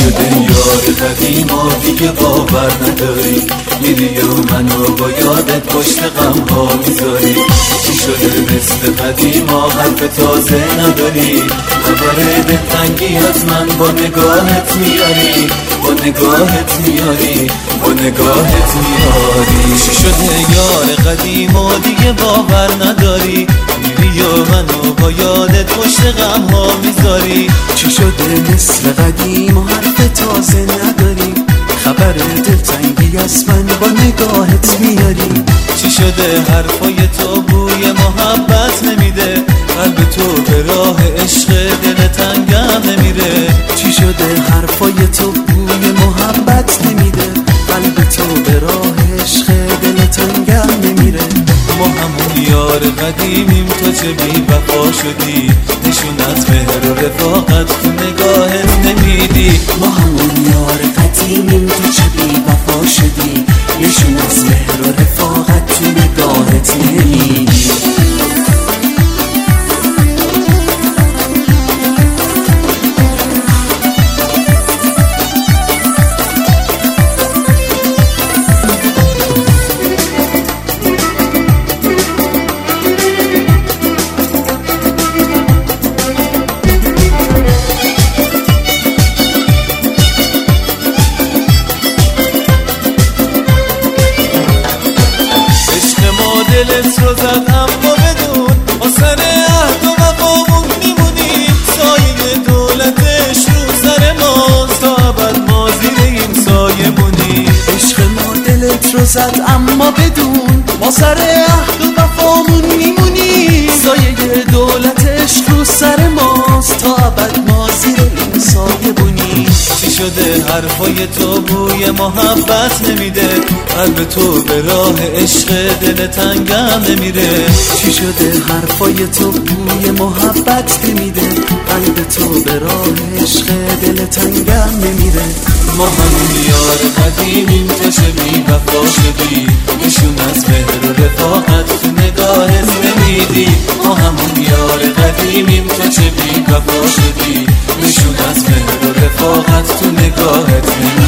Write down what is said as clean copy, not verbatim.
شده یار قدیما دیگه باور نداری، میری و منو با یادت پشت غم ها میذاری. چی شده مثل قدیما حرف تازه نداری، خبر دلتنگی از من با نگاهت میاری، با نگاهت میاری، با نگاهت میاری. چی شده یار قدیما دیگه باور نداری، میری و منو با یادت پشت غم ها میذاری. چی شده مثل قدیم و حرف تازه نداری، خبر دلتنگی از من با نگاهت میاری. چی شده حرفای تو بوی محبت نمیده، قلب تو به راه عشق دل تنگم نمیره. چی شده حرفای تو بوی محبت نمیده، قلب تو به راه عشق دل تنگم نمیره. ما همون یار قدیمیم، تو چه بی وفا شدی، نشون از مهر و رفاقت تو نگاهت نمیدی. ما همون یار قدیمیم، تو چه بی وفا شدی، نشون از مهر و رفاقت تو نگاهت نمیدی. دلت رو زد اما بدون، ما سر عهد و وفامون میمونیم. سایه دولتش رو سر ماست، تا ابد ما زیر این سایه مونیم. عشق ما دلت رو زد اما بدون، ما سر عهد و وفامون میمونیم. سایه دولتش رو سر ماست، تا ابد ما زیر این سایه بونیم. چی شده حرفای تو بوی محبت نمیده، قلب تو به راه عشق دل تنگم نمیره. چی شده حرفای تو بوی محبت نمیده، قلب تو به راه عشق دل تنگم نمیره. ما همون یار قدیمیم، تو چه بی وفا شدی، نشون از مهر و رفاقت تو نگاهت نمیدی. ما همون یار قدیمیم، تو چه بی وفا شدی، نشون از مهر و رفاقت تو نگاهت نمیدی.